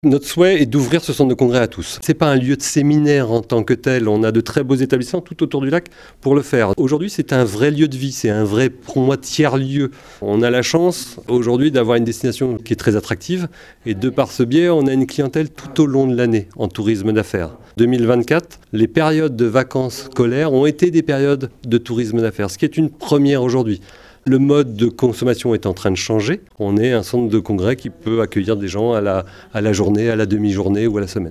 Notre souhait est d'ouvrir ce centre de congrès à tous. Ce n'est pas un lieu de séminaire en tant que tel. On a de très beaux établissements tout autour du lac pour le faire. Aujourd'hui, c'est un vrai lieu de vie. C'est un vrai, pour moi, tiers-lieu. On a la chance aujourd'hui d'avoir une destination qui est très attractive. Et de par ce biais, on a une clientèle tout au long de l'année en tourisme d'affaires. 2024, les périodes de vacances scolaires ont été des périodes de tourisme d'affaires, ce qui est une première aujourd'hui. Le mode de consommation est en train de changer. On est un centre de congrès qui peut accueillir des gens à la journée, à la demi-journée ou à la semaine.